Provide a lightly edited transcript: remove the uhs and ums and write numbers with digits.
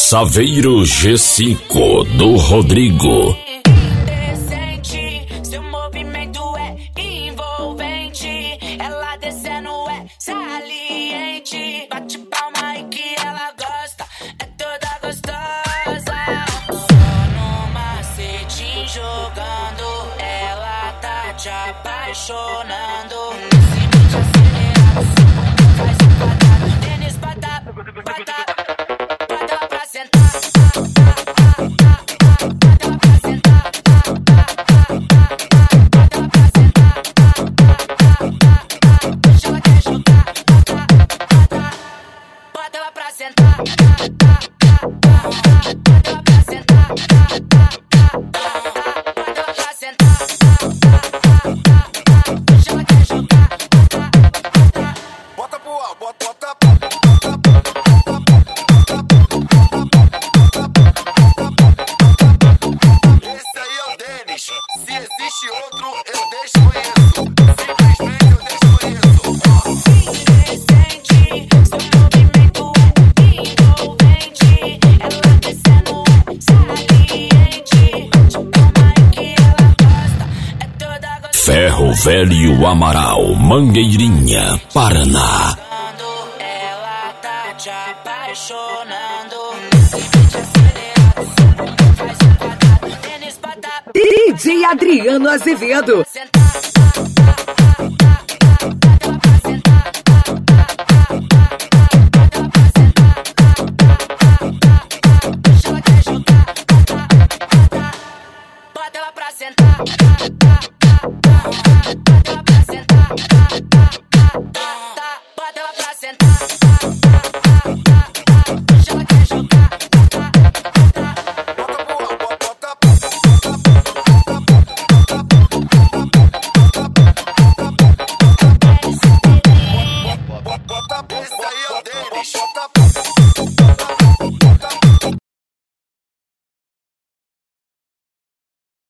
Saveiro G5 do Rodrigo. Indecente, seu movimento é envolvente. Ela descendo é saliente. Bate palma aí que ela gosta, é toda gostosa. Só no macetinho jogando, ela tá te apaixonando. Nesse beat acelerado, faz um quadrado. Tênis bata, bata. Se existe outro, eu desconheço. Simplesmente eu desconheço. Indecente, seu movimento é envolvente. Ela descendo é saliente. Bate palma aí que ela gosta, é toda gostosa. Ferro Velho Amaral, Mangueirinha, Paraná. Ela tá te apaixonando. Nesse beat acelerado, faz um quadrado. Tênis bata. DJ Adriano Azevedo. Bota ela pra sentar. Bota ela pra sentar.